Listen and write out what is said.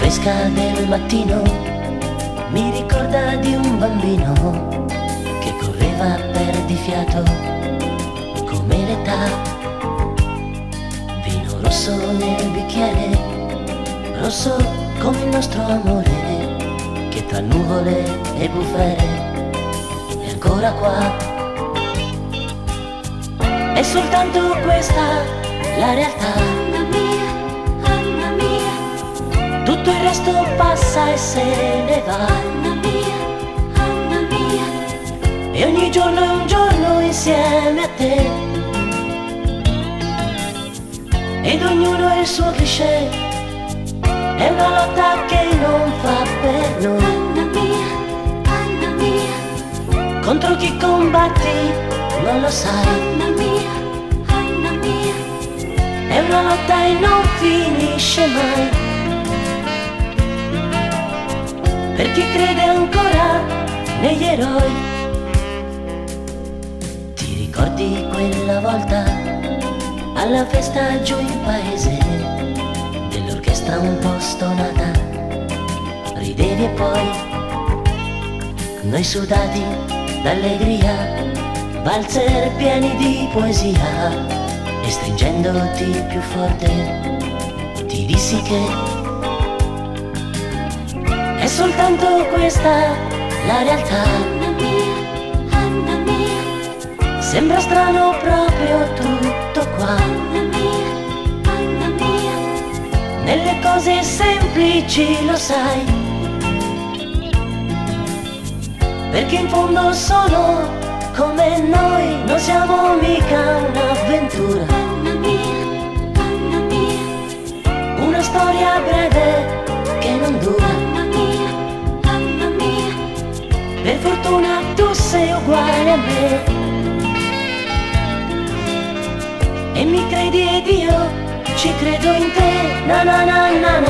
fresca del mattino mi ricorda di un bambino che correva perdifiato come l'età. Vino rosso nel bicchiere, rosso come il nostro amore, che tra nuvole e bufere è ancora qua. È soltanto questa la realtà, Anna mia, tutto il resto passa e se ne va. Anna mia, E ogni giorno è un giorno insieme a te, ed ognuno è il suo cliché, è una lotta che non fa per noi. Anna mia, Contro chi combatti non lo sai, Anna mia, è una lotta e non finisce mai. Per chi crede ancora negli eroi. Ti ricordi quella volta alla festa giù in paese, dell'orchestra un po' stonata, ridevi e poi noi sudati d'allegria, valzer pieni di poesia, e stringendoti più forte ti dissi che è soltanto questa la realtà. Anna mia, Sembra strano proprio tutto qua, Anna mia, nelle cose semplici lo sai, perché in fondo sono come noi, non siamo mica un'avventura, Anna mia, una storia breve che non dura. Anna mia, Per fortuna tu sei uguale a me, e mi credi ed io ci credo in te. Na na na na